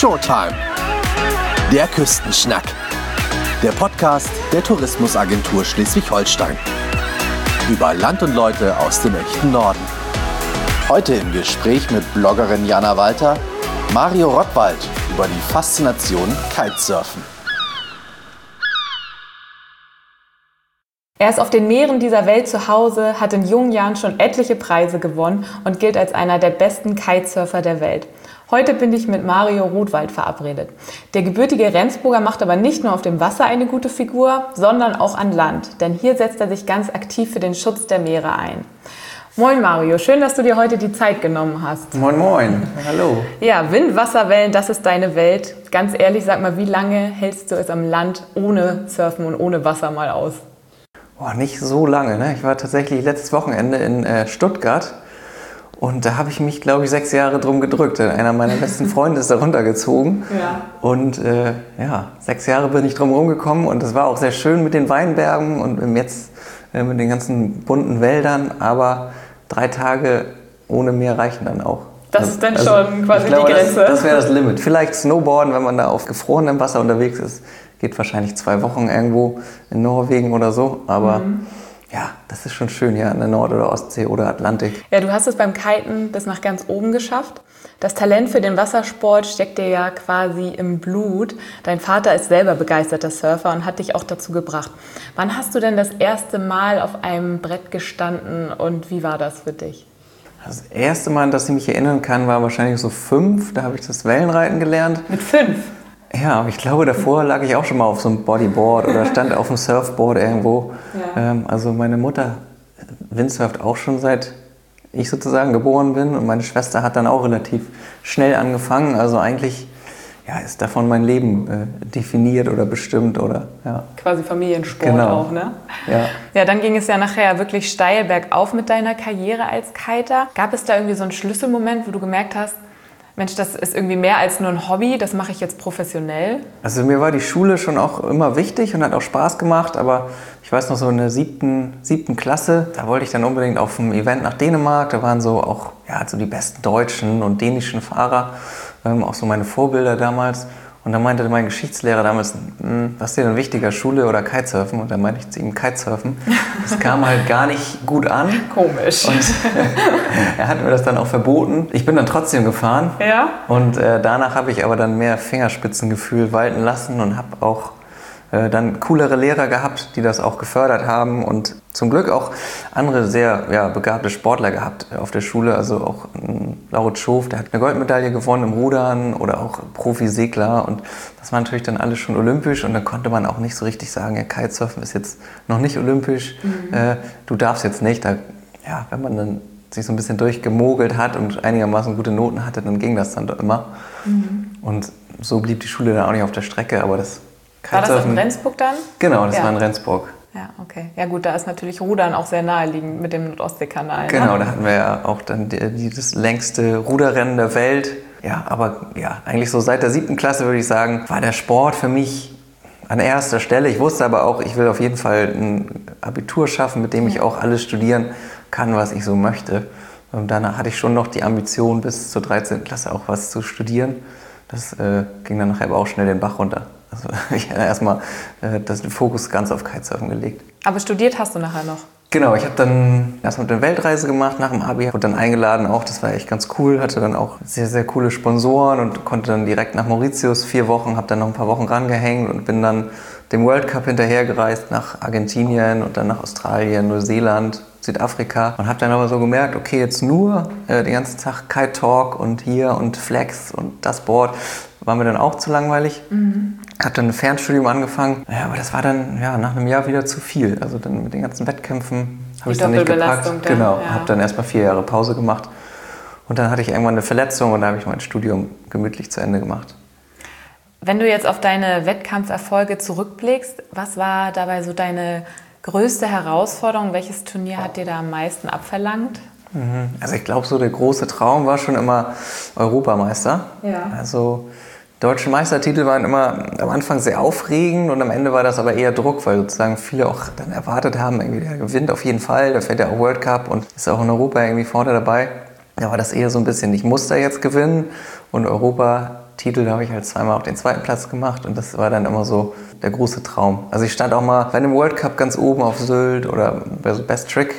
Showtime. Der Küstenschnack. Der Podcast der Tourismusagentur Schleswig-Holstein. Über Land und Leute aus dem echten Norden. Heute im Gespräch mit Bloggerin Jana Walter, Mario Rottwald über die Faszination Kitesurfen. Er ist auf den Meeren dieser Welt zu Hause, hat in jungen Jahren schon etliche Preise gewonnen und gilt als einer der besten Kitesurfer der Welt. Heute bin ich mit Mario Rottwald verabredet. Der gebürtige Rendsburger macht aber nicht nur auf dem Wasser eine gute Figur, sondern auch an Land. Denn hier setzt er sich ganz aktiv für den Schutz der Meere ein. Moin Mario, schön, dass du dir heute die Zeit genommen hast. Moin moin, hallo. Ja, Wind, Wasser, Wellen, das ist deine Welt. Ganz ehrlich, sag mal, wie lange hältst du es am Land ohne Surfen und ohne Wasser mal aus? Boah, nicht so lange, ne? Ich war tatsächlich letztes Wochenende in Stuttgart und da habe ich mich, glaube ich, 6 Jahre drum gedrückt. Einer meiner besten Freunde ist da runtergezogen. Ja. Und 6 Jahre bin ich drum rumgekommen und es war auch sehr schön mit den Weinbergen und jetzt mit den ganzen bunten Wäldern, aber 3 Tage ohne Meer reichen dann auch. Das ist dann schon quasi die Grenze. Das wäre das Limit. Vielleicht Snowboarden, wenn man da auf gefrorenem Wasser unterwegs ist. Geht wahrscheinlich 2 Wochen irgendwo in Norwegen oder so. Aber ja, das ist schon schön hier an der Nord- oder Ostsee oder Atlantik. Ja, du hast es beim Kiten bis nach ganz oben geschafft. Das Talent für den Wassersport steckt dir ja quasi im Blut. Dein Vater ist selber begeisterter Surfer und hat dich auch dazu gebracht. Wann hast du denn das erste Mal auf einem Brett gestanden und wie war das für dich? Das erste Mal, an das ich mich erinnern kann, war wahrscheinlich so 5. Da habe ich das Wellenreiten gelernt. Mit 5? Ja, aber ich glaube, davor lag ich auch schon mal auf so einem Bodyboard oder stand auf einem Surfboard irgendwo. Ja. Also meine Mutter windsurft auch schon seit ich sozusagen geboren bin und meine Schwester hat dann auch relativ schnell angefangen. Also eigentlich ist davon mein Leben definiert oder bestimmt oder ja. Quasi Familiensport auch, ne? Ja. Ja, dann ging es ja nachher wirklich steil bergauf mit deiner Karriere als Kiter. Gab es da irgendwie so einen Schlüsselmoment, wo du gemerkt hast, Mensch, das ist irgendwie mehr als nur ein Hobby, das mache ich jetzt professionell? Also mir war die Schule schon auch immer wichtig und hat auch Spaß gemacht, aber ich weiß noch so in der siebten Klasse, da wollte ich dann unbedingt auf ein Event nach Dänemark, da waren so auch so die besten deutschen und dänischen Fahrer, auch so meine Vorbilder damals. Und dann meinte mein Geschichtslehrer damals, was ist dir denn wichtiger, Schule oder Kitesurfen? Und dann meinte ich zu ihm, Kitesurfen. Das kam halt gar nicht gut an. Komisch. Und er hat mir das dann auch verboten. Ich bin dann trotzdem gefahren. Ja. Und danach habe ich aber dann mehr Fingerspitzengefühl walten lassen und habe auch dann coolere Lehrer gehabt, die das auch gefördert haben und zum Glück auch andere sehr begabte Sportler gehabt auf der Schule, also auch Laurent Schof, der hat eine Goldmedaille gewonnen im Rudern oder auch Profisegler und das war natürlich dann alles schon olympisch und dann konnte man auch nicht so richtig sagen, ja, Kitesurfen ist jetzt noch nicht olympisch, du darfst jetzt nicht, wenn man dann sich so ein bisschen durchgemogelt hat und einigermaßen gute Noten hatte, dann ging das dann doch immer und so blieb die Schule dann auch nicht auf der Strecke, aber das war das in Rendsburg dann? Genau, das war in Rendsburg. Ja, okay. Ja gut, da ist natürlich Rudern auch sehr naheliegend mit dem Nordostseekanal. Genau, da hatten wir ja auch dann das längste Ruderrennen der Welt. Ja, aber eigentlich so seit der 7. Klasse würde ich sagen, war der Sport für mich an erster Stelle. Ich wusste aber auch, ich will auf jeden Fall ein Abitur schaffen, mit dem ich auch alles studieren kann, was ich so möchte. Und danach hatte ich schon noch die Ambition, bis zur 13. Klasse auch was zu studieren. Das ging dann nachher aber auch schnell den Bach runter. Also ich habe erstmal den Fokus ganz auf Kitesurfen gelegt. Aber studiert hast du nachher noch? Genau, ich habe dann erstmal eine Weltreise gemacht nach dem Abi, wurde dann eingeladen auch, das war echt ganz cool, hatte dann auch sehr, sehr coole Sponsoren und konnte dann direkt nach Mauritius 4 Wochen, habe dann noch ein paar Wochen rangehängt und bin dann dem World Cup hinterhergereist nach Argentinien und dann nach Australien, Neuseeland, Südafrika und habe dann aber so gemerkt, okay, jetzt nur den ganzen Tag Kite Talk und hier und Flex und das Board, war mir dann auch zu langweilig. Habe dann ein Fernstudium angefangen, aber das war dann nach einem Jahr wieder zu viel. Also dann mit den ganzen Wettkämpfen habe ich dann nicht gepackt. Genau, habe dann erstmal 4 Jahre Pause gemacht und dann hatte ich irgendwann eine Verletzung und da habe ich mein Studium gemütlich zu Ende gemacht. Wenn du jetzt auf deine Wettkampferfolge zurückblickst, was war dabei so deine größte Herausforderung? Welches Turnier hat dir da am meisten abverlangt? Also ich glaube, so der große Traum war schon immer Europameister. Ja. Also deutsche Meistertitel waren immer am Anfang sehr aufregend und am Ende war das aber eher Druck, weil sozusagen viele auch dann erwartet haben, irgendwie der gewinnt auf jeden Fall, der fährt ja auch World Cup und ist auch in Europa irgendwie vorne dabei. Da war das eher so ein bisschen, ich muss da jetzt gewinnen und Europa Titel habe ich halt zweimal auf den zweiten Platz gemacht und das war dann immer so der große Traum. Also ich stand auch mal bei einem World Cup ganz oben auf Sylt oder bei so Best Trick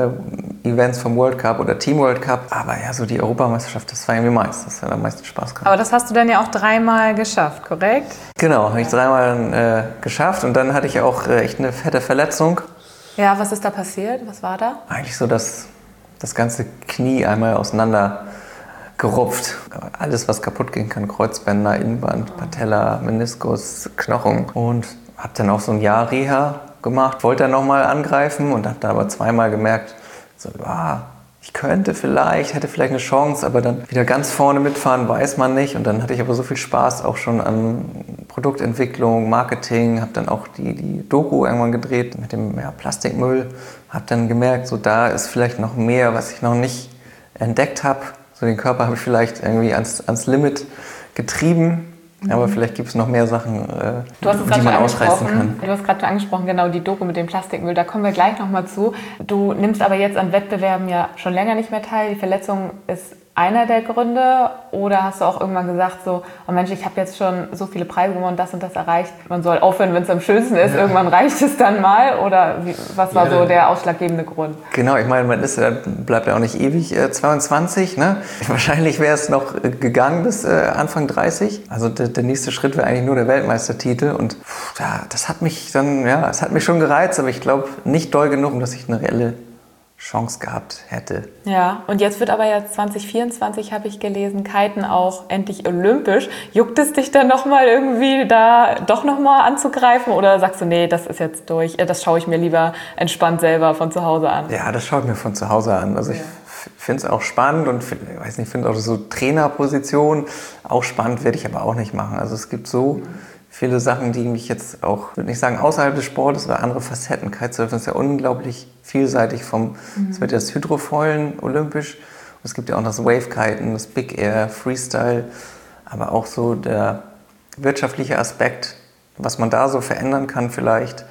Events vom World Cup oder Team World Cup. Aber ja, so die Europameisterschaft, das war irgendwie meins. Das hat am meisten Spaß gemacht. Aber das hast du dann ja auch 3-mal geschafft, korrekt? Genau, habe ich 3-mal geschafft und dann hatte ich auch echt eine fette Verletzung. Ja, was ist da passiert? Was war da? Eigentlich so, dass das ganze Knie einmal auseinander gerupft. Alles, was kaputt gehen kann, Kreuzbänder, Innenband, Patella, Meniskus, Knochen. Und habe dann auch so ein Jahr Reha gemacht, wollte dann nochmal angreifen und habe dann aber 2-mal gemerkt, so, ich könnte vielleicht, hätte vielleicht eine Chance, aber dann wieder ganz vorne mitfahren, weiß man nicht. Und dann hatte ich aber so viel Spaß auch schon an Produktentwicklung, Marketing, habe dann auch die Doku irgendwann gedreht mit dem Plastikmüll, habe dann gemerkt, so da ist vielleicht noch mehr, was ich noch nicht entdeckt habe. So den Körper habe ich vielleicht irgendwie ans Limit getrieben. Aber vielleicht gibt es noch mehr Sachen, die man ausreißen kann. Du hast gerade schon angesprochen, genau, die Doku mit dem Plastikmüll, da kommen wir gleich nochmal zu. Du nimmst aber jetzt an Wettbewerben ja schon länger nicht mehr teil. Die Verletzung ist einer der Gründe, oder hast du auch irgendwann gesagt so, oh Mensch, ich habe jetzt schon so viele Preise gewonnen, das und das erreicht, man soll aufhören, wenn es am schönsten ist, irgendwann reicht es dann mal, oder was war so der ausschlaggebende Grund? Genau, ich meine, bleibt ja auch nicht ewig 22, ne? Wahrscheinlich wäre es noch gegangen bis Anfang 30, also der nächste Schritt wäre eigentlich nur der Weltmeistertitel und das hat mich dann, es hat mich schon gereizt, aber ich glaube nicht doll genug, dass ich eine reelle Chance gehabt hätte. Ja, und jetzt wird aber ja 2024, habe ich gelesen, Kiten auch endlich olympisch. Juckt es dich dann nochmal irgendwie da doch nochmal anzugreifen oder sagst du, nee, das ist jetzt durch, das schaue ich mir lieber entspannt selber von zu Hause an? Ja, das schaue ich mir von zu Hause an. Also ich finde es auch spannend und finde auch so Trainerposition auch spannend, werde ich aber auch nicht machen. Also es gibt so viele Sachen, die mich jetzt auch, würde nicht sagen außerhalb des Sportes, aber andere Facetten. Kitesurfen ist ja unglaublich vielseitig. Es wird ja das Hydrofoilen olympisch. Und es gibt ja auch das Wave-Kiten, das Big Air, Freestyle. Aber auch so der wirtschaftliche Aspekt, was man da so verändern kann vielleicht,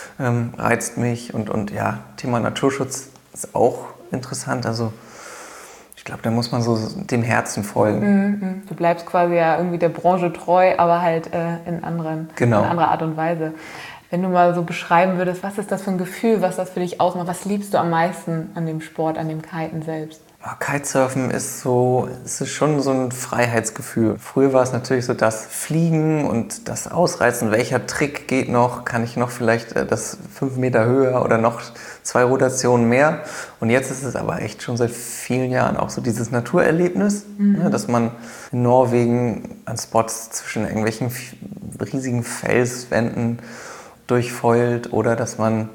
reizt mich. Und Thema Naturschutz ist auch interessant. Also ich glaube, da muss man so dem Herzen folgen. Du bleibst quasi ja irgendwie der Branche treu, aber halt in anderer Art und Weise. Wenn du mal so beschreiben würdest, was ist das für ein Gefühl, was das für dich ausmacht? Was liebst du am meisten an dem Sport, an dem Kiten selbst? Kitesurfen ist schon so ein Freiheitsgefühl. Früher war es natürlich so das Fliegen und das Ausreizen. Welcher Trick geht noch? Kann ich noch vielleicht das 5 Meter höher oder noch 2 Rotationen mehr? Und jetzt ist es aber echt schon seit vielen Jahren auch so dieses Naturerlebnis, dass man in Norwegen an Spots zwischen irgendwelchen riesigen Felswänden durchfeult oder dass man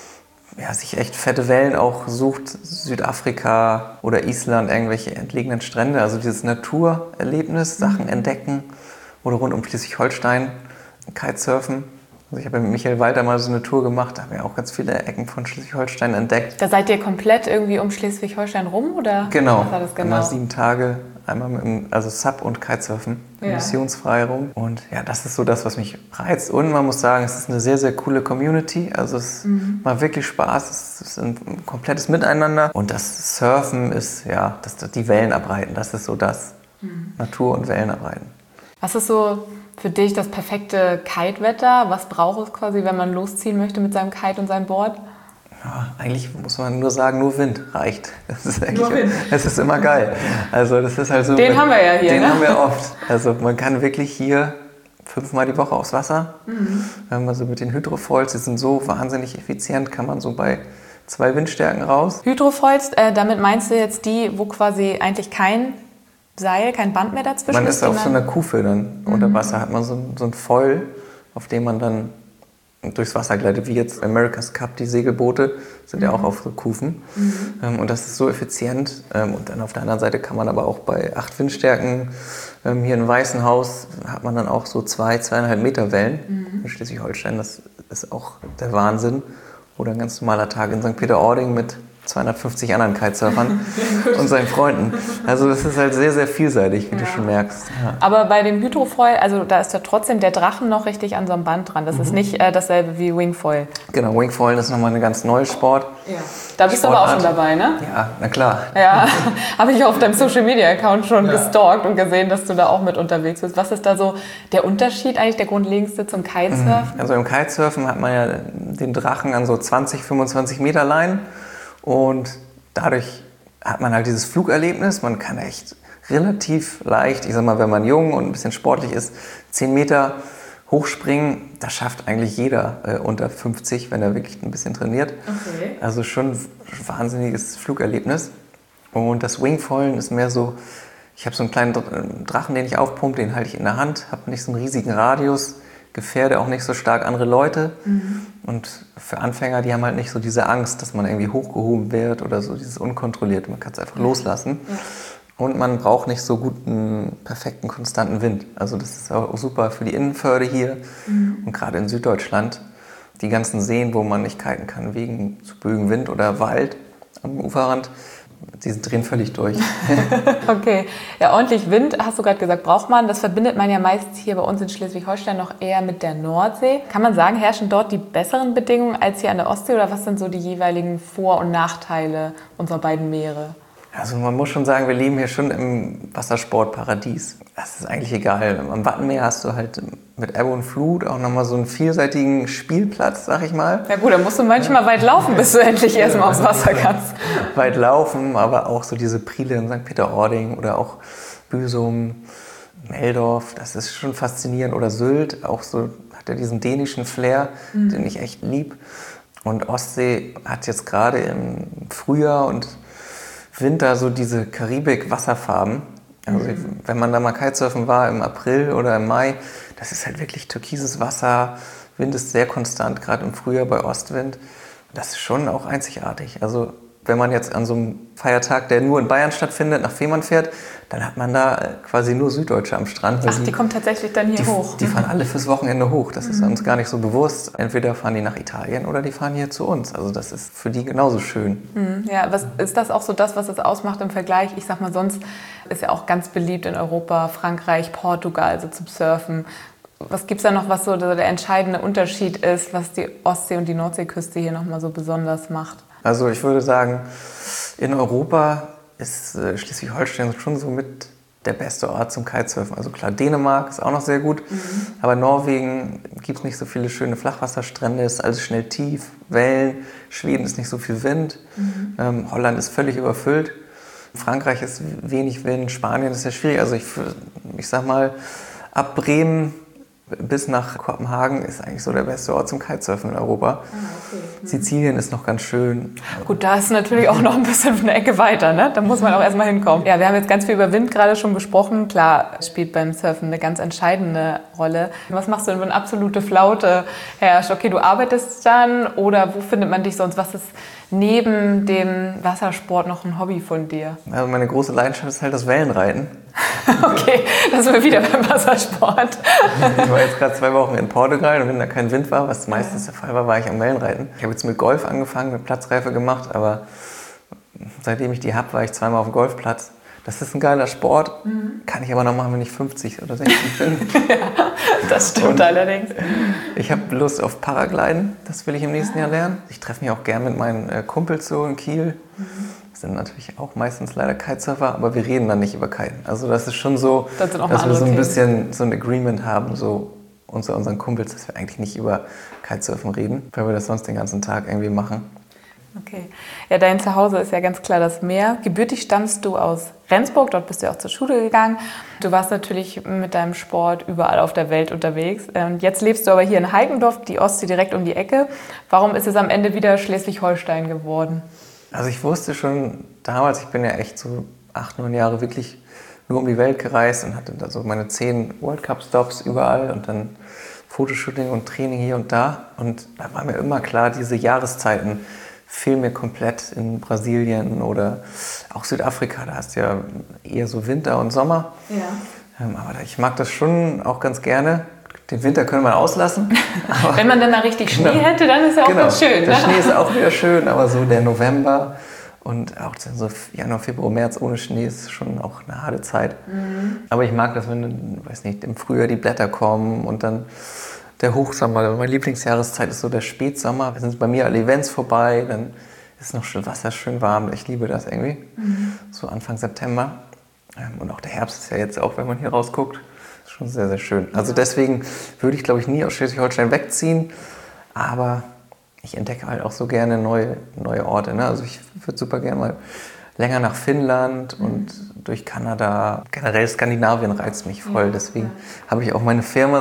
sich echt fette Wellen auch sucht, Südafrika oder Island, irgendwelche entlegenen Strände, also dieses Naturerlebnis, Sachen entdecken oder rund um Schleswig-Holstein Kitesurfen. Also ich habe mit Michael Walter mal so eine Tour gemacht, da haben wir auch ganz viele Ecken von Schleswig-Holstein entdeckt. Da seid ihr komplett irgendwie um Schleswig-Holstein rum, oder? Genau, was war das genau? Einmal 7 Tage, einmal mit Sub- und Kitesurfen, missionsfrei rum. Und das ist so das, was mich reizt. Und man muss sagen, es ist eine sehr, sehr coole Community. Also es macht wirklich Spaß, es ist ein komplettes Miteinander. Und das Surfen ist, die Wellen abreiten, das ist so das. Natur und Wellen abreiten. Was ist so für dich das perfekte Kitewetter? Was braucht es quasi, wenn man losziehen möchte mit seinem Kite und seinem Board? Ja, eigentlich muss man nur sagen, nur Wind reicht. Nur Wind. Das ist immer geil. Also das ist halt so. Den haben wir ja hier. Den haben wir oft. Also man kann wirklich hier 5-mal die Woche aufs Wasser. Also mit den Hydrofoils, die sind so wahnsinnig effizient, kann man so bei 2 Windstärken raus. Hydrofoils, damit meinst du jetzt die, wo quasi eigentlich kein Seil, kein Band mehr dazwischen man ist? Man ist auf so einer Kufe dann unter Wasser, hat man so ein Foil, auf dem man dann durchs Wasser gleitet, wie jetzt America's Cup, die Segelboote sind ja auch auf so Kufen. Und das ist so effizient. Und dann auf der anderen Seite kann man aber auch bei 8 Windstärken, hier in Weißenhaus hat man dann auch so 2,5 Meter Wellen in Schleswig-Holstein. Das ist auch der Wahnsinn. Oder ein ganz normaler Tag in St. Peter-Ording mit 250 anderen Kitesurfern und seinen Freunden. Also das ist halt sehr, sehr vielseitig, wie du schon merkst. Ja. Aber bei dem Hydrofoil, also da ist ja trotzdem der Drachen noch richtig an so einem Band dran. Das ist nicht dasselbe wie Wingfoil. Genau, Wingfoil ist nochmal eine ganz neue Sport. Ja. Da bist du aber auch schon dabei, ne? Ja, na klar. Ja, habe ich auf deinem Social-Media-Account schon gestalkt und gesehen, dass du da auch mit unterwegs bist. Was ist da so der Unterschied eigentlich, der grundlegendste zum Kitesurfen? Also im Kitesurfen hat man ja den Drachen an so 20, 25 Meter Leinen und dadurch hat man halt dieses Flugerlebnis. Man kann echt relativ leicht, ich sag mal, wenn man jung und ein bisschen sportlich ist, 10 Meter hochspringen. Das schafft eigentlich jeder unter 50, wenn er wirklich ein bisschen trainiert. Okay. Also schon ein wahnsinniges Flugerlebnis. Und das Wingfoilen ist mehr so, ich habe so einen kleinen Drachen, den ich aufpumpe, den halte ich in der Hand, habe nicht so einen riesigen Radius, gefährde auch nicht so stark andere Leute. Und für Anfänger, die haben halt nicht so diese Angst, dass man irgendwie hochgehoben wird oder so dieses Unkontrollierte. Man kann es einfach loslassen. Ja. Und man braucht nicht so guten, perfekten, konstanten Wind. Also das ist auch super für die Innenförde hier. Und gerade in Süddeutschland, die ganzen Seen, wo man nicht kiten kann, wegen zu böigem Wind oder Wald am Uferrand, die drehen völlig durch. Okay, ja, ordentlich Wind, hast du gerade gesagt, braucht man. Das verbindet man ja meist hier bei uns in Schleswig-Holstein noch eher mit der Nordsee. Kann man sagen, herrschen dort die besseren Bedingungen als hier an der Ostsee? Oder was sind so die jeweiligen Vor- und Nachteile unserer beiden Meere? Also man muss schon sagen, wir leben hier schon im Wassersportparadies. Das ist eigentlich egal. Am Wattenmeer hast du halt mit Ebbe und Flut auch nochmal so einen vielseitigen Spielplatz, sag ich mal. Ja gut, da musst du manchmal weit laufen, bis du endlich erstmal aufs Wasser kannst. Weit laufen, aber auch so diese Priele in St. Peter-Ording oder auch Büsum, Meldorf, das ist schon faszinierend. Oder Sylt, auch so hat er diesen dänischen Flair, den ich echt lieb. Und Ostsee hat jetzt gerade im Frühjahr und Winter so diese Karibik-Wasserfarben. Also wenn man da mal Kitesurfen war im April oder im Mai, das ist halt wirklich türkises Wasser. Wind ist sehr konstant, gerade im Frühjahr bei Ostwind. Das ist schon auch einzigartig. Also wenn man jetzt an so einem Feiertag, der nur in Bayern stattfindet, nach Fehmarn fährt, dann hat man da quasi nur Süddeutsche am Strand. Ach, die kommen tatsächlich dann hier hoch? Die fahren alle fürs Wochenende hoch. Das ist uns gar nicht so bewusst. Entweder fahren die nach Italien oder die fahren hier zu uns. Also das ist für die genauso schön. Ja, was ist das auch so das, was es ausmacht im Vergleich? Ich sag mal, sonst ist ja auch ganz beliebt in Europa, Frankreich, Portugal, also zum Surfen. Was gibt es da noch, was so der entscheidende Unterschied ist, was die Ostsee- und die Nordseeküste hier nochmal so besonders macht? Also ich würde sagen, in Europa ist Schleswig-Holstein schon so mit der beste Ort zum Kitesurfen. Also klar, Dänemark ist auch noch sehr gut, aber Norwegen gibt es nicht so viele schöne Flachwasserstrände, ist alles schnell tief, Wellen, Schweden ist nicht so viel Wind, Holland ist völlig überfüllt, Frankreich ist wenig Wind, Spanien ist sehr schwierig. Also ich sag mal, ab Bremen bis nach Kopenhagen ist eigentlich so der beste Ort zum Kitesurfen in Europa. Okay. Sizilien ist noch ganz schön. Gut, da ist natürlich auch noch ein bisschen eine Ecke weiter, ne? Da muss man auch erstmal hinkommen. Ja, wir haben jetzt ganz viel über Wind gerade schon gesprochen. Klar, spielt beim Surfen eine ganz entscheidende Rolle. Was machst du denn, wenn absolute Flaute herrscht? Okay, du arbeitest dann oder wo findet man dich sonst? Was ist neben dem Wassersport noch ein Hobby von dir? Also meine große Leidenschaft ist halt das Wellenreiten. Okay, da sind wir wieder beim Wassersport. Ich war jetzt gerade 2 Wochen in Portugal und wenn da kein Wind war, was meistens der Fall war, war ich am Wellenreiten. Ich habe jetzt mit Golf angefangen, mit Platzreife gemacht, aber seitdem ich die habe, war ich 2-mal auf dem Golfplatz. Das ist ein geiler Sport, kann ich aber noch machen, wenn ich 50 oder 60 bin. Ja, das stimmt und allerdings. Ich habe Lust auf Paragliden, das will ich im nächsten Jahr lernen. Ich treffe mich auch gern mit meinen Kumpels so in Kiel. Das sind natürlich auch meistens leider Kitesurfer, aber wir reden dann nicht über Kiten. Also das ist schon so, dass wir so ein bisschen so ein Agreement haben, so unter unseren Kumpels, dass wir eigentlich nicht über Kitesurfen reden, weil wir das sonst den ganzen Tag irgendwie machen. Okay. Ja, dein Zuhause ist ja ganz klar das Meer. Gebürtig stammst du aus Rendsburg, dort bist du auch zur Schule gegangen. Du warst natürlich mit deinem Sport überall auf der Welt unterwegs. Und jetzt lebst du aber hier in Heikendorf, die Ostsee direkt um die Ecke. Warum ist es am Ende wieder Schleswig-Holstein geworden? Also ich wusste schon damals, ich bin ja echt so 8, 9 Jahre wirklich nur um die Welt gereist und hatte da so meine 10 World Cup Stops überall und dann Fotoshooting und Training hier und da. Und da war mir immer klar, diese Jahreszeiten fehlen mir komplett in Brasilien oder auch Südafrika. Da hast du ja eher so Winter und Sommer. Ja. Aber ich mag das schon auch ganz gerne. Den Winter können wir auslassen. Wenn man dann da richtig Schnee hätte, dann ist ja auch ganz schön. Der Schnee ist auch wieder schön, aber so der November Und auch so Januar, Februar, März ohne Schnee ist schon auch eine harte Zeit. Aber ich mag das, wenn, weiß nicht, im Frühjahr die Blätter kommen und dann der Hochsommer. Meine Lieblingsjahreszeit ist so der Spätsommer. Da sind bei mir alle Events vorbei, dann ist noch schön Wasser, schön warm. Ich liebe das irgendwie. So Anfang September. Und auch der Herbst ist ja jetzt auch, wenn man hier rausguckt, ist schon sehr, sehr schön. Also deswegen würde ich, glaube ich, nie aus Schleswig-Holstein wegziehen. Aber ich entdecke halt auch so gerne neue Orte. Ne? Also ich würde super gerne mal länger nach Finnland und durch Kanada. Generell Skandinavien reizt mich voll. Deswegen habe ich auch meine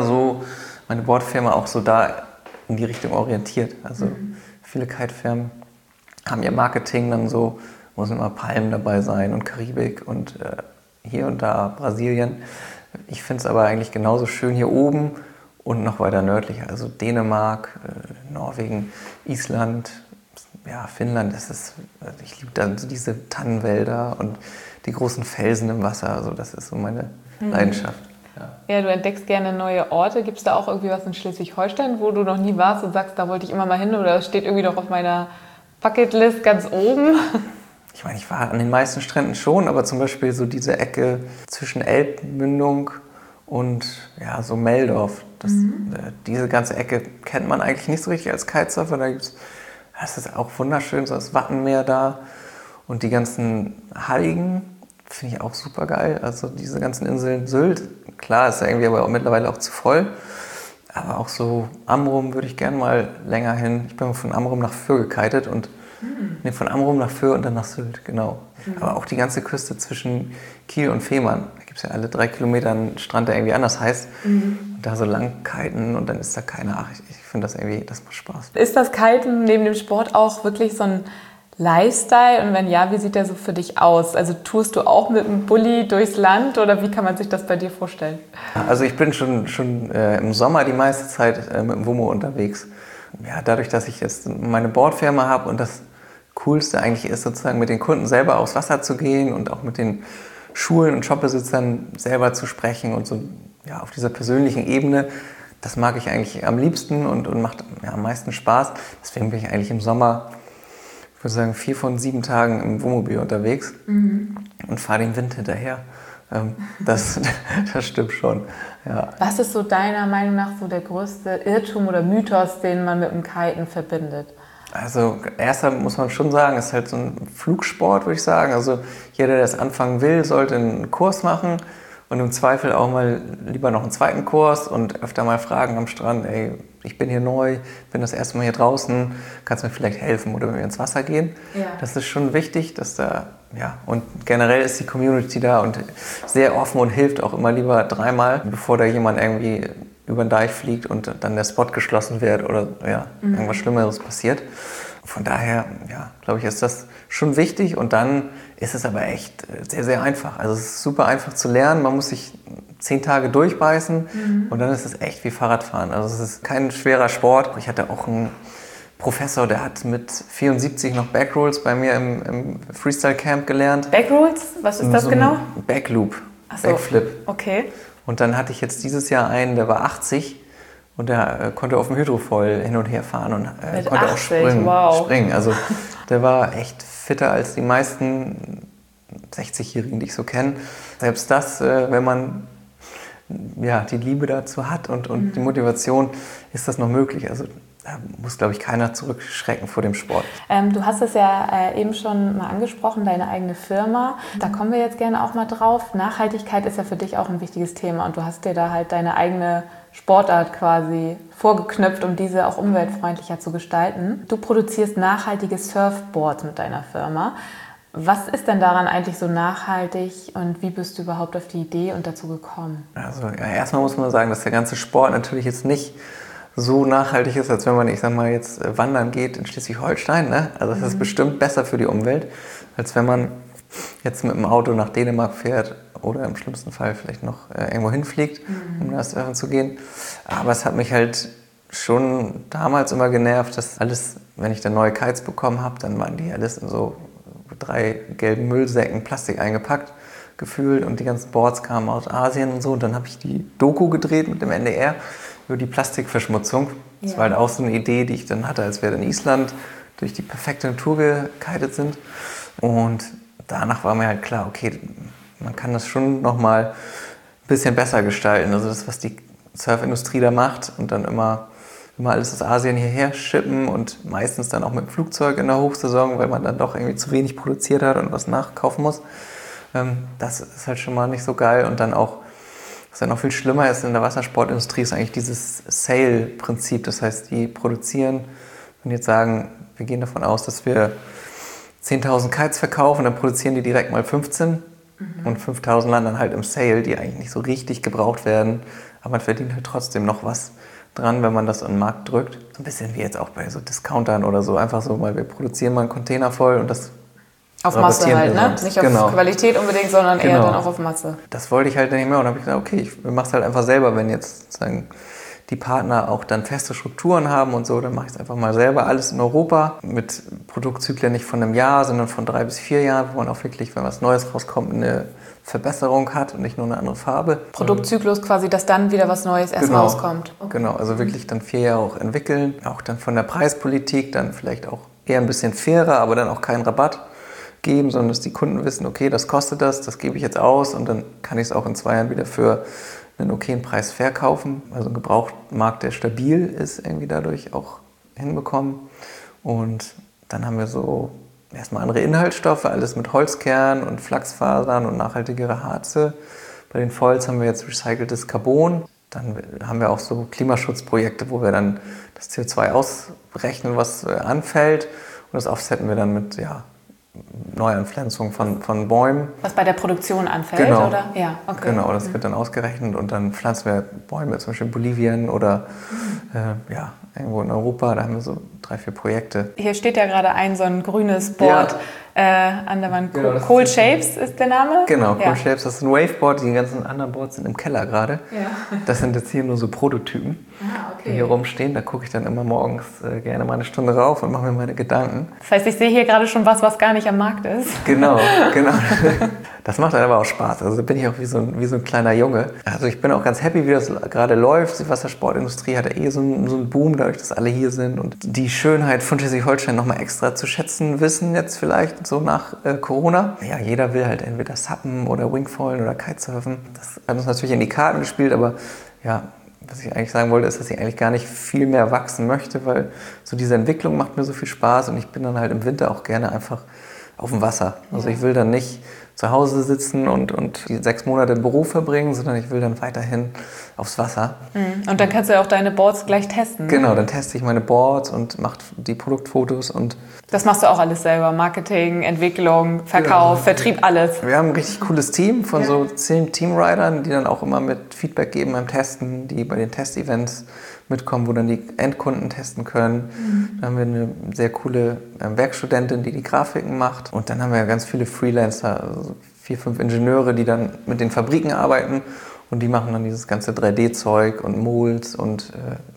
Bordfirma auch so da in die Richtung orientiert. Also viele Kitefirmen haben ihr Marketing dann so, muss immer Palmen dabei sein und Karibik und hier und da Brasilien. Ich finde es aber eigentlich genauso schön hier oben und noch weiter nördlicher. Also Dänemark, Norwegen, Island, ja, Finnland. Ich liebe dann so diese Tannenwälder und die großen Felsen im Wasser. Also das ist so meine Leidenschaft. Ja, du entdeckst gerne neue Orte. Gibt es da auch irgendwie was in Schleswig-Holstein, wo du noch nie warst und sagst, da wollte ich immer mal hin oder das steht irgendwie noch auf meiner Bucketlist ganz oben? Ich meine, ich war an den meisten Stränden schon, aber zum Beispiel so diese Ecke zwischen Elbmündung und ja, so Meldorf. Diese ganze Ecke kennt man eigentlich nicht so richtig als Kitesurfer. Das ist auch wunderschön, so das Wattenmeer da und die ganzen Halligen finde ich auch super geil. Also diese ganzen Inseln, Sylt, klar, ist ja irgendwie aber auch mittlerweile auch zu voll. Aber auch so Amrum würde ich gerne mal länger hin. Ich bin von Amrum nach Föhr gekitet und von Amrum nach Föhr und dann nach Sylt, genau. Aber auch die ganze Küste zwischen Kiel und Fehmarn. Da gibt es ja alle 3 Kilometer einen Strand, der irgendwie anders heißt. Und da so lang kiten und dann ist da keiner. Ach, ich finde das irgendwie, das macht Spaß. Ist das Kiten neben dem Sport auch wirklich so ein Lifestyle? Und wenn ja, wie sieht der so für dich aus? Also tourst du auch mit einem Bulli durchs Land oder wie kann man sich das bei dir vorstellen? Also ich bin schon im Sommer die meiste Zeit mit dem Wummo unterwegs. Ja, dadurch, dass ich jetzt meine Bordfirma habe und das Coolste eigentlich ist, sozusagen mit den Kunden selber aufs Wasser zu gehen und auch mit den Schulen und Shopbesitzern selber zu sprechen und so ja, auf dieser persönlichen Ebene. Das mag ich eigentlich am liebsten und macht ja, am meisten Spaß. Deswegen bin ich eigentlich im Sommer, ich würde sagen, 4 von 7 Tagen im Wohnmobil unterwegs und fahre den Wind hinterher. Das stimmt schon. Ja. Was ist so deiner Meinung nach so der größte Irrtum oder Mythos, den man mit dem Kiten verbindet? Also erster muss man schon sagen, ist halt so ein Flugsport, würde ich sagen. Also jeder, der das anfangen will, sollte einen Kurs machen und im Zweifel auch mal lieber noch einen zweiten Kurs und öfter mal fragen am Strand, ey, ich bin hier neu, bin das erste Mal hier draußen, kannst du mir vielleicht helfen oder mit mir ins Wasser gehen? Ja. Das ist schon wichtig, dass da, ja, und generell ist die Community da und sehr offen und hilft auch immer lieber 3-mal, bevor da jemand irgendwie über den Deich fliegt und dann der Spot geschlossen wird oder ja, irgendwas Schlimmeres passiert. Von daher, ja, glaube ich, ist das schon wichtig und dann ist es aber echt sehr, sehr einfach. Also es ist super einfach zu lernen, man muss sich 10 Tage durchbeißen und dann ist es echt wie Fahrradfahren. Also es ist kein schwerer Sport. Ich hatte auch einen Professor, der hat mit 74 noch Backrolls bei mir im Freestyle-Camp gelernt. Backrolls? Was ist das so genau? Backloop, so. Backflip. Okay. Und dann hatte ich jetzt dieses Jahr einen, der war 80 und der konnte auf dem Hydrofoil hin und her fahren und konnte 80, auch springen. Also der war echt fitter als die meisten 60-Jährigen, die ich so kenne. Selbst das, wenn man ja, die Liebe dazu hat und die Motivation, ist das noch möglich. Also da muss, glaube ich, keiner zurückschrecken vor dem Sport. Du hast es ja eben schon mal angesprochen, deine eigene Firma. Da kommen wir jetzt gerne auch mal drauf. Nachhaltigkeit ist ja für dich auch ein wichtiges Thema und du hast dir da halt deine eigene Sportart quasi vorgeknüpft, um diese auch umweltfreundlicher zu gestalten. Du produzierst nachhaltige Surfboards mit deiner Firma. Was ist denn daran eigentlich so nachhaltig und wie bist du überhaupt auf die Idee und dazu gekommen? Also ja, erstmal muss man sagen, dass der ganze Sport natürlich jetzt nicht so nachhaltig ist, als wenn man, ich sag mal, jetzt wandern geht in Schleswig-Holstein. Ne? Also das ist bestimmt besser für die Umwelt, als wenn man jetzt mit dem Auto nach Dänemark fährt oder im schlimmsten Fall vielleicht noch irgendwo hinfliegt, um da surfen zu gehen. Aber es hat mich halt schon damals immer genervt, dass alles, wenn ich dann neue Kites bekommen habe, dann waren die alles in so 3 gelben Müllsäcken Plastik eingepackt gefühlt und die ganzen Boards kamen aus Asien und so. Und dann habe ich die Doku gedreht mit dem NDR über die Plastikverschmutzung. Das war halt auch so eine Idee, die ich dann hatte, als wir in Island durch die perfekte Natur gekitet sind. Und danach war mir halt klar, okay, man kann das schon nochmal ein bisschen besser gestalten. Also das, was die Surfindustrie da macht und dann immer alles aus Asien hierher schippen und meistens dann auch mit dem Flugzeug in der Hochsaison, weil man dann doch irgendwie zu wenig produziert hat und was nachkaufen muss. Das ist halt schon mal nicht so geil. Und dann auch, was dann noch viel schlimmer ist in der Wassersportindustrie, ist eigentlich dieses Sale-Prinzip. Das heißt, die produzieren, wenn die jetzt sagen, wir gehen davon aus, dass wir 10.000 Kites verkaufen, dann produzieren die direkt mal 15 und 5.000 landen dann halt im Sale, die eigentlich nicht so richtig gebraucht werden, aber man verdient halt trotzdem noch was dran, wenn man das an den Markt drückt. So ein bisschen wie jetzt auch bei so Discountern oder so, einfach so mal, wir produzieren mal einen Container voll und das auf Masse halt, ne? Nicht auf Qualität unbedingt, sondern eher dann auch auf Masse. Das wollte ich halt nicht mehr und dann habe ich gesagt, okay, ich mache es halt einfach selber, wenn jetzt sozusagen die Partner auch dann feste Strukturen haben und so, dann mache ich es einfach mal selber, alles in Europa, mit Produktzyklen nicht von einem Jahr, sondern von 3 bis 4 Jahren, wo man auch wirklich, wenn was Neues rauskommt, eine Verbesserung hat und nicht nur eine andere Farbe. Produktzyklus quasi, dass dann wieder was Neues erst rauskommt. Okay. Genau, also wirklich dann 4 Jahre auch entwickeln, auch dann von der Preispolitik dann vielleicht auch eher ein bisschen fairer, aber dann auch keinen Rabatt geben, sondern dass die Kunden wissen, okay, das kostet das gebe ich jetzt aus und dann kann ich es auch in 2 Jahren wieder für einen okayen Preis verkaufen. Also ein Gebrauchtmarkt, der stabil ist, irgendwie dadurch auch hinbekommen. Und dann haben wir so erstmal andere Inhaltsstoffe, alles mit Holzkern und Flachsfasern und nachhaltigere Harze. Bei den Foils haben wir jetzt recyceltes Carbon. Dann haben wir auch so Klimaschutzprojekte, wo wir dann das CO2 ausrechnen, was anfällt. Und das offsetten wir dann mit Neuanpflanzung von Bäumen. Was bei der Produktion anfällt, genau. Oder? Ja, okay. Genau, das wird dann ausgerechnet und dann pflanzen wir Bäume, zum Beispiel in Bolivien oder irgendwo in Europa. Da haben wir so 3, 4 Projekte. Hier steht ja gerade so ein grünes Board an der Wand. Genau, Cool Shapes ist der Name? Genau, Cool Shapes, das ist ein Waveboard. Die ganzen anderen Boards sind im Keller gerade. Ja. Das sind jetzt hier nur so Prototypen, die hier rumstehen. Da gucke ich dann immer morgens gerne mal eine Stunde rauf und mache mir meine Gedanken. Das heißt, ich sehe hier gerade schon was gar nicht am Markt ist. Genau. Das macht dann aber auch Spaß. Also da bin ich auch wie so ein kleiner Junge. Also ich bin auch ganz happy, wie das gerade läuft. Die Wassersportindustrie hat ja so einen Boom, dadurch, dass alle hier sind und die Schönheit von Schleswig-Holstein nochmal extra zu schätzen wissen jetzt vielleicht, so nach Corona. Ja, jeder will halt entweder Suppen oder Wingfoilen oder Kitesurfen. Das hat uns natürlich in die Karten gespielt, aber ja, was ich eigentlich sagen wollte, ist, dass ich eigentlich gar nicht viel mehr wachsen möchte, weil so diese Entwicklung macht mir so viel Spaß und ich bin dann halt im Winter auch gerne einfach auf dem Wasser. Also ich will dann nicht zu Hause sitzen und die 6 Monate im Büro verbringen, sondern ich will dann weiterhin aufs Wasser. Und dann kannst du ja auch deine Boards gleich testen. Genau, dann teste ich meine Boards und mache die Produktfotos. Und das machst du auch alles selber? Marketing, Entwicklung, Verkauf, Vertrieb, alles? Wir haben ein richtig cooles Team von so 10 Teamridern, die dann auch immer mit Feedback geben beim Testen, die bei den Testevents mitkommen, wo dann die Endkunden testen können. Dann haben wir eine sehr coole Werkstudentin, die Grafiken macht. Und dann haben wir ganz viele Freelancer, also 4, 5 Ingenieure, die dann mit den Fabriken arbeiten. Und die machen dann dieses ganze 3D-Zeug und Molds und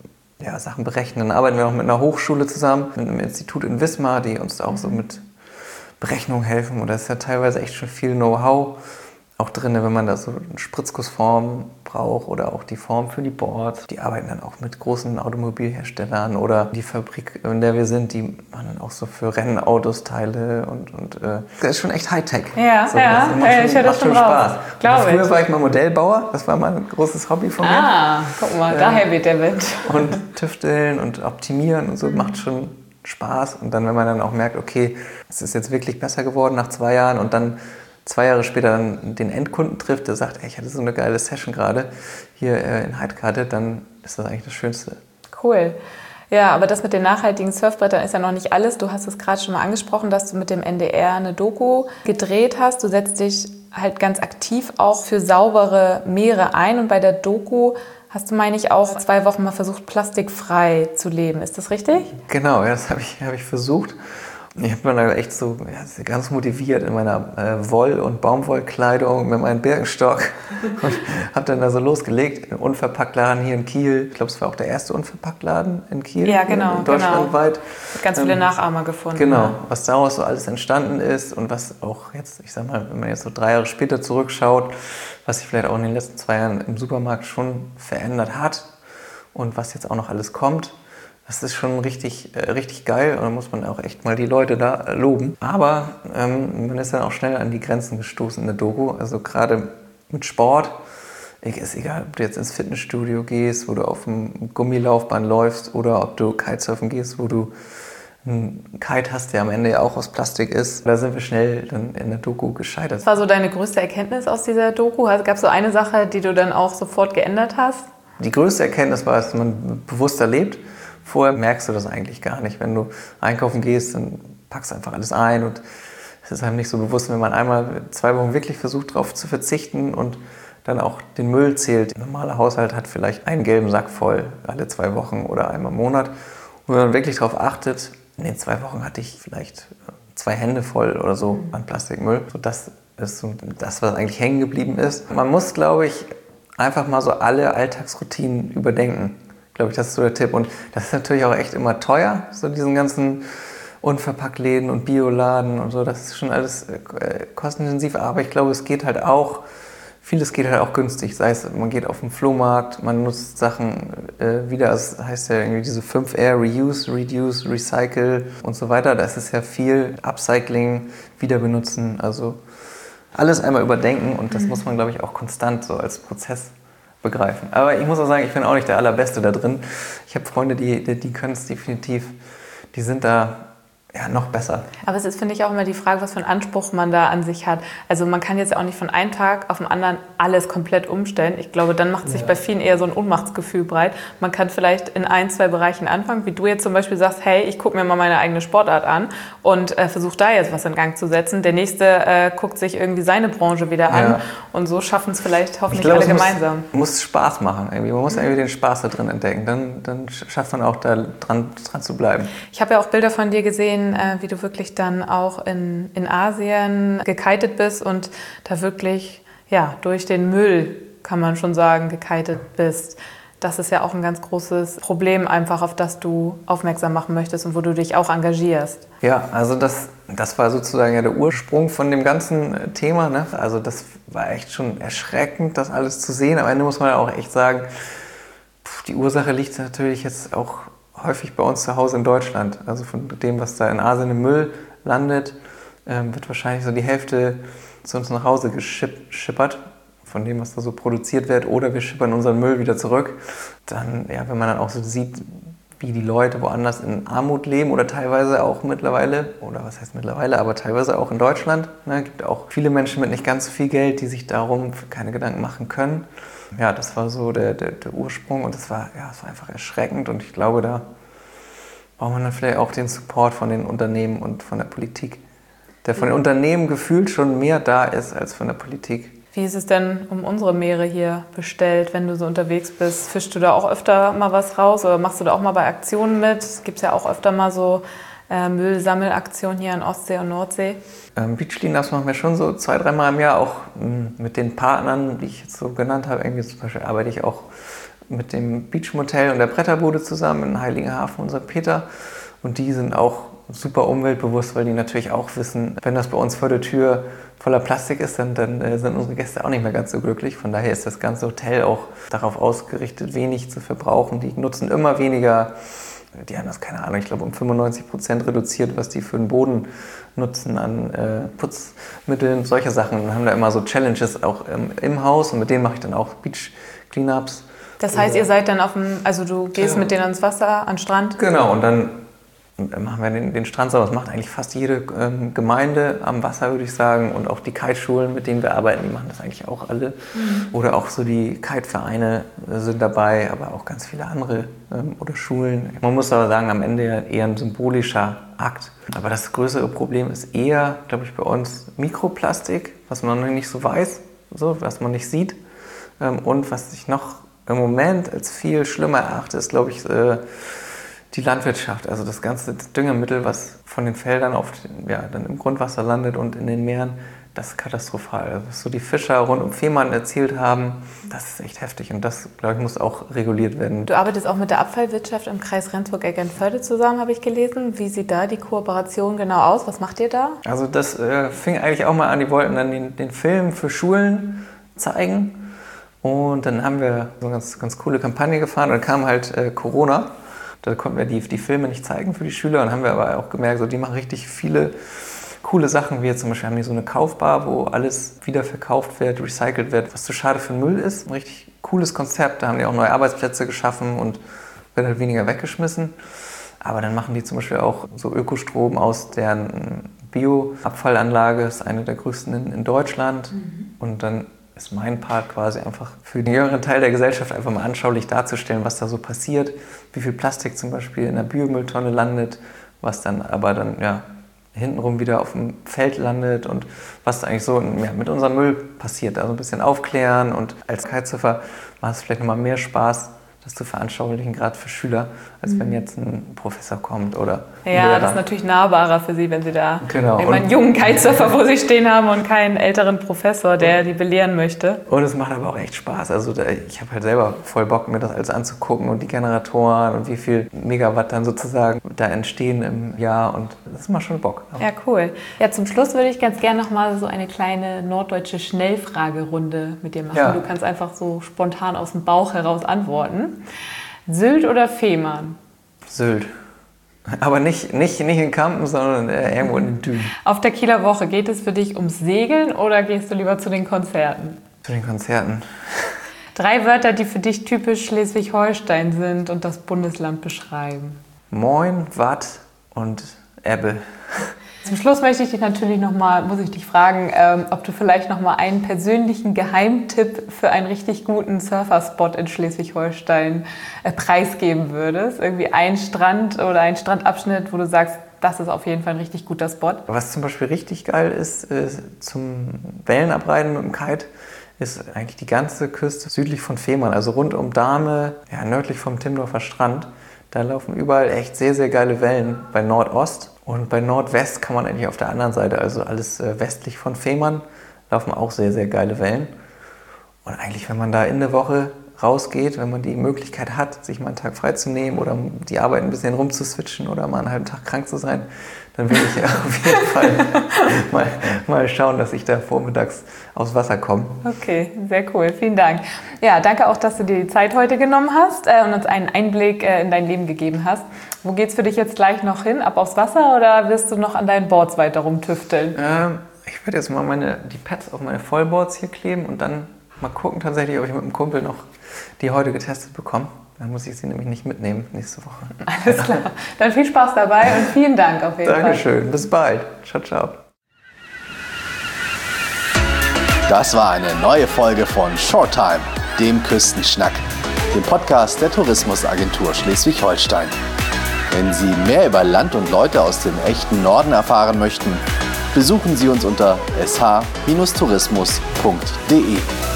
Sachen berechnen. Dann arbeiten wir auch mit einer Hochschule zusammen, mit einem Institut in Wismar, die uns da auch so mit Berechnungen helfen. Und da ist ja teilweise echt schon viel Know-how auch drin, wenn man da so eine Spritzgussform braucht oder auch die Form für die Boards. Die arbeiten dann auch mit großen Automobilherstellern oder die Fabrik, in der wir sind, die machen dann auch so für Rennautos Teile und das ist schon echt Hightech. Ja, so, ich höre das schon Spaß. Glaube ich. Früher war ich mal Modellbauer, das war mal ein großes Hobby von mir. Ah, guck mal, daher weht der Wind. Und tüfteln und optimieren und so macht schon Spaß. Und dann, wenn man dann auch merkt, okay, es ist jetzt wirklich besser geworden nach 2 Jahren und dann 2 Jahre später dann den Endkunden trifft, der sagt, ey, ich hatte so eine geile Session gerade hier in Heidkarte, dann ist das eigentlich das Schönste. Cool. Ja, aber das mit den nachhaltigen Surfbrettern ist ja noch nicht alles. Du hast es gerade schon mal angesprochen, dass du mit dem NDR eine Doku gedreht hast. Du setzt dich halt ganz aktiv auch für saubere Meere ein und bei der Doku hast du, meine ich, auch 2 Wochen mal versucht, plastikfrei zu leben. Ist das richtig? Genau, ja, das hab ich versucht. Ich habe dann echt so ganz motiviert in meiner Woll- und Baumwollkleidung mit meinem Birkenstock und habe dann da so losgelegt. Ein Unverpacktladen hier in Kiel. Ich glaube, es war auch der erste Unverpacktladen in Kiel. Ja, genau. Deutschlandweit. Ganz viele Nachahmer gefunden. Genau, ja. Was daraus so alles entstanden ist und was auch jetzt, ich sag mal, wenn man jetzt so 3 Jahre später zurückschaut, was sich vielleicht auch in den letzten 2 Jahren im Supermarkt schon verändert hat und was jetzt auch noch alles kommt. Das ist schon richtig geil und da muss man auch echt mal die Leute da loben. Aber man ist dann auch schnell an die Grenzen gestoßen in der Doku. Also gerade mit Sport, ist egal, ob du jetzt ins Fitnessstudio gehst, wo du auf dem Gummilaufbahn läufst oder ob du Kitesurfen gehst, wo du einen Kite hast, der am Ende ja auch aus Plastik ist. Da sind wir schnell dann in der Doku gescheitert. Was war so deine größte Erkenntnis aus dieser Doku? Also gab es so eine Sache, die du dann auch sofort geändert hast? Die größte Erkenntnis war, dass man bewusster lebt. Vorher merkst du das eigentlich gar nicht. Wenn du einkaufen gehst, dann packst du einfach alles ein und es ist einem nicht so bewusst, wenn man einmal 2 Wochen wirklich versucht, darauf zu verzichten und dann auch den Müll zählt. Ein normaler Haushalt hat vielleicht einen gelben Sack voll, alle 2 Wochen oder einmal im Monat. Und wenn man wirklich darauf achtet, in den 2 Wochen hatte ich vielleicht 2 Hände voll oder so an Plastikmüll. So, das ist so das, was eigentlich hängen geblieben ist. Man muss, glaube ich, einfach mal so alle Alltagsroutinen überdenken. Glaube ich, das ist so der Tipp. Und das ist natürlich auch echt immer teuer, so diesen ganzen Unverpacktläden und Bioladen und so. Das ist schon alles kostenintensiv. Aber ich glaube, es geht halt auch, vieles geht halt auch günstig. Sei es, man geht auf den Flohmarkt, man nutzt Sachen wieder. Das heißt ja irgendwie diese 5R, Reuse, Reduce, Recycle und so weiter. Das ist ja viel Upcycling, Wiederbenutzen. Also alles einmal überdenken und das muss man, glaube ich, auch konstant so als Prozess begreifen. Aber ich muss auch sagen, ich bin auch nicht der Allerbeste da drin. Ich habe Freunde, die können es definitiv, die sind da ja, noch besser. Aber es ist, finde ich, auch immer die Frage, was für einen Anspruch man da an sich hat. Also man kann jetzt auch nicht von einem Tag auf den anderen alles komplett umstellen. Ich glaube, dann macht sich bei vielen eher so ein Ohnmachtsgefühl breit. Man kann vielleicht in 1, 2 Bereichen anfangen, wie du jetzt zum Beispiel sagst, hey, ich gucke mir mal meine eigene Sportart an und versuche da jetzt was in Gang zu setzen. Der Nächste guckt sich irgendwie seine Branche wieder an und so schaffen es vielleicht hoffentlich alle gemeinsam. Muss Spaß machen. Irgendwie. Man muss irgendwie den Spaß da drin entdecken. Dann schafft man auch da dran zu bleiben. Ich habe ja auch Bilder von dir gesehen, wie du wirklich dann auch in Asien gekitet bist und da wirklich durch den Müll, kann man schon sagen, gekitet bist. Das ist ja auch ein ganz großes Problem einfach, auf das du aufmerksam machen möchtest und wo du dich auch engagierst. Ja, also das war sozusagen ja der Ursprung von dem ganzen Thema. Ne? Also das war echt schon erschreckend, das alles zu sehen. Am Ende muss man ja auch echt sagen, die Ursache liegt natürlich jetzt auch häufig bei uns zu Hause in Deutschland. Also von dem, was da in Asien im Müll landet, wird wahrscheinlich so die Hälfte zu uns nach Hause geschippert, von dem, was da so produziert wird. Oder wir schippern unseren Müll wieder zurück. Dann, wenn man dann auch so sieht, wie die Leute woanders in Armut leben oder teilweise auch mittlerweile, oder was heißt mittlerweile, aber teilweise auch in Deutschland. Es gibt auch viele Menschen mit nicht ganz so viel Geld, die sich darum keine Gedanken machen können. Ja, das war so der Ursprung und es war einfach erschreckend und ich glaube, da braucht man dann vielleicht auch den Support von den Unternehmen und von der Politik, der von den Unternehmen gefühlt schon mehr da ist als von der Politik. Wie ist es denn um unsere Meere hier bestellt, wenn du so unterwegs bist? Fischst du da auch öfter mal was raus oder machst du da auch mal bei Aktionen mit? Es gibt ja auch öfter mal so Müllsammelaktionen hier in Ostsee und Nordsee. Beach Cleanups machen wir schon so 2-3 Mal im Jahr, auch mit den Partnern, die ich jetzt so genannt habe. Irgendwie zum Beispiel arbeite ich auch mit dem Beach Motel und der Bretterbude zusammen in Heiligenhafen und St. Peter. Und die sind auch super umweltbewusst, weil die natürlich auch wissen, wenn das bei uns vor der Tür voller Plastik ist, dann sind unsere Gäste auch nicht mehr ganz so glücklich. Von daher ist das ganze Hotel auch darauf ausgerichtet, wenig zu verbrauchen. Die nutzen immer weniger. Die haben das, keine Ahnung, ich glaube um 95% reduziert, was die für den Boden nutzen an Putzmitteln, solche Sachen. Wir haben da immer so Challenges auch im Haus und mit denen mache ich dann auch Beach Cleanups. Das heißt, ihr seid dann also du gehst mit denen ans Wasser, an den Strand? Genau, und dann machen wir den Strand sauber. Das macht eigentlich fast jede Gemeinde am Wasser, würde ich sagen. Und auch die Kiteschulen, mit denen wir arbeiten, die machen das eigentlich auch alle. Oder auch so die Kitevereine sind dabei, aber auch ganz viele andere oder Schulen. Man muss aber sagen, am Ende ja eher ein symbolischer Akt. Aber das größere Problem ist eher, glaube ich, bei uns Mikroplastik, was man noch nicht so weiß, was man nicht sieht. Und was ich noch im Moment als viel schlimmer erachte, ist, glaube ich, die Landwirtschaft, also das ganze Düngemittel, was von den Feldern dann im Grundwasser landet und in den Meeren, das ist katastrophal. Also was so die Fischer rund um Fehmarn erzählt haben, das ist echt heftig und das, glaube ich, muss auch reguliert werden. Du arbeitest auch mit der Abfallwirtschaft im Kreis Rendsburg-Eckernförde zusammen, habe ich gelesen. Wie sieht da die Kooperation genau aus? Was macht ihr da? Also das fing eigentlich auch mal an, die wollten dann den Film für Schulen zeigen und dann haben wir so eine ganz coole Kampagne gefahren und dann kam halt Corona. Da konnten wir die Filme nicht zeigen für die Schüler und haben wir aber auch gemerkt, so, die machen richtig viele coole Sachen, wie jetzt zum Beispiel haben die so eine Kaufbar, wo alles wieder verkauft wird, recycelt wird, was zu schade für den Müll ist. Ein richtig cooles Konzept, da haben die auch neue Arbeitsplätze geschaffen und wird halt weniger weggeschmissen. Aber dann machen die zum Beispiel auch so Ökostrom aus deren Bioabfallanlage, das ist eine der größten in Deutschland. Und dann ist mein Part quasi einfach für den jüngeren Teil der Gesellschaft einfach mal anschaulich darzustellen, was da so passiert, wie viel Plastik zum Beispiel in der Biomülltonne landet, was dann aber dann hintenrum wieder auf dem Feld landet und was eigentlich so mit unserem Müll passiert. Also ein bisschen aufklären und als Kitesurfer macht es vielleicht nochmal mehr Spaß, das zu veranschaulichen, gerade für Schüler, als wenn jetzt ein Professor kommt oder ein Ja, Lehrer. das ist natürlich nahbarer für Sie, wenn Sie da Und einen jungen Kitesurfer vor sich stehen haben und keinen älteren Professor, der die belehren möchte. Und es macht aber auch echt Spaß. Also ich habe halt selber voll Bock, mir das alles anzugucken und die Generatoren und wie viel Megawatt dann sozusagen da entstehen im Jahr und das macht schon Bock. Ja, cool. Ja, zum Schluss würde ich ganz gerne noch mal so eine kleine norddeutsche Schnellfragerunde mit dir machen. Ja. Du kannst einfach so spontan aus dem Bauch heraus antworten. Sylt oder Fehmarn? Sylt. Aber nicht in Kampen, sondern irgendwo in den Dünen. Auf der Kieler Woche, geht es für dich ums Segeln oder gehst du lieber zu den Konzerten? Zu den Konzerten. 3 Wörter, die für dich typisch Schleswig-Holstein sind und das Bundesland beschreiben. Moin, Watt und Ebbe. Zum Schluss möchte ich dich natürlich muss ich dich fragen, ob du vielleicht noch mal einen persönlichen Geheimtipp für einen richtig guten Surferspot in Schleswig-Holstein preisgeben würdest. Irgendwie ein Strand oder ein Strandabschnitt, wo du sagst, das ist auf jeden Fall ein richtig guter Spot. Was zum Beispiel richtig geil ist zum Wellenabreiten mit dem Kite, ist eigentlich die ganze Küste südlich von Fehmarn, also rund um Dahme, nördlich vom Timmendorfer Strand. Da laufen überall echt sehr, sehr geile Wellen bei Nordost. Und bei Nordwest kann man eigentlich auf der anderen Seite, also alles westlich von Fehmarn, laufen auch sehr, sehr geile Wellen. Und eigentlich, wenn man da in der Woche rausgeht, wenn man die Möglichkeit hat, sich mal einen Tag frei zu nehmen oder die Arbeit ein bisschen rumzuswitchen oder mal einen halben Tag krank zu sein, dann will ich auf jeden Fall mal schauen, dass ich da vormittags aufs Wasser komme. Okay, sehr cool. Vielen Dank. Ja, danke auch, dass du dir die Zeit heute genommen hast und uns einen Einblick in dein Leben gegeben hast. Wo geht's für dich jetzt gleich noch hin? Ab aufs Wasser oder wirst du noch an deinen Boards weiter rumtüfteln? Ich werde jetzt mal die Pads auf meine Vollboards hier kleben und dann mal gucken tatsächlich, ob ich mit dem Kumpel noch die heute getestet bekomme. Dann muss ich sie nämlich nicht mitnehmen nächste Woche. Alles klar. Dann viel Spaß dabei und vielen Dank auf jeden Fall. Dankeschön. Bis bald. Ciao, ciao. Das war eine neue Folge von Shorttime, dem Küstenschnack, dem Podcast der Tourismusagentur Schleswig-Holstein. Wenn Sie mehr über Land und Leute aus dem echten Norden erfahren möchten, besuchen Sie uns unter sh-tourismus.de.